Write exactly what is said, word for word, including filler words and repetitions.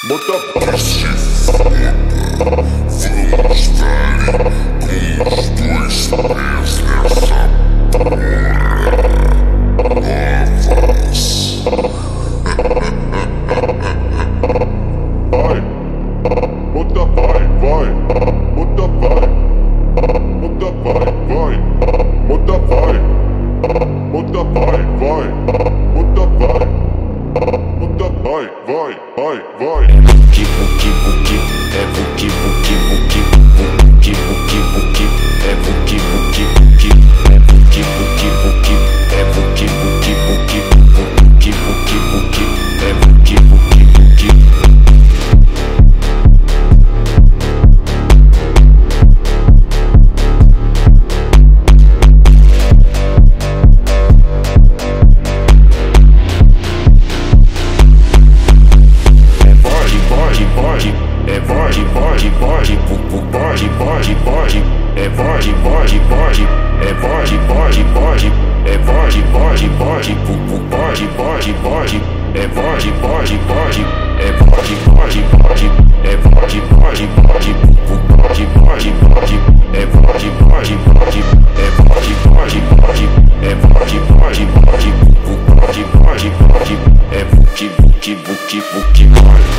Bota pra se foda, vamos dar com os dois pés nessa porra. Vai, bota vai, vai, bota vai, bota vai, vai, bota vai, bota vai, vai, bota vai, bota vai, vai, vai, vai. Buki, buki, buki, é buki, buki, buki, buki, buki, buki, é buki, buki, buki, é buki, buki, buki, é buki, buki, buki, buki, buki, buki, é buki, buki, buki. É bode, bode, bode, pupu, bode, bode, bode. É bode, bode, bode. É bode, bode, bode. É bode, bode, bode, pupu, bode, bode, bode. É bode, bode, bode. É bode, bode, bode. É bode, bode, bode, pupu, bode, bode, bode. É bode, bode, bode. É bode, bode, bode. É bode, bode, bode, pupu, bode, bode, bode. É buki, buki, buki, buki, bode.